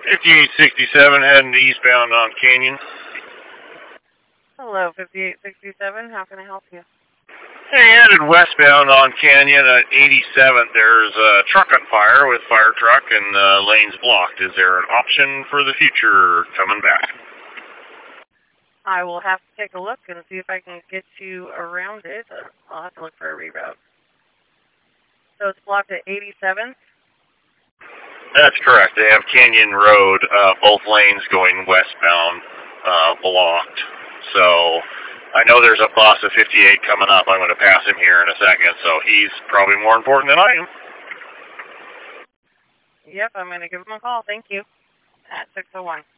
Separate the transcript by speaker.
Speaker 1: 5867 heading eastbound on Canyon.
Speaker 2: Hello, 5867. How can I help you?
Speaker 1: Hey, headed westbound on Canyon at 87th. There's a truck on fire with fire truck and lanes blocked. Is there an option for the future coming back?
Speaker 2: I will have to take a look and see if I can get you around it. I'll have to look for a reroute. So it's blocked at 87th?
Speaker 1: That's correct. They have Canyon Road, both lanes going westbound, blocked. So I know there's a bus of 58 coming up. I'm going to pass him here in a second, so he's probably more important than I am.
Speaker 2: Yep, I'm going to give him a call. Thank you. At 601.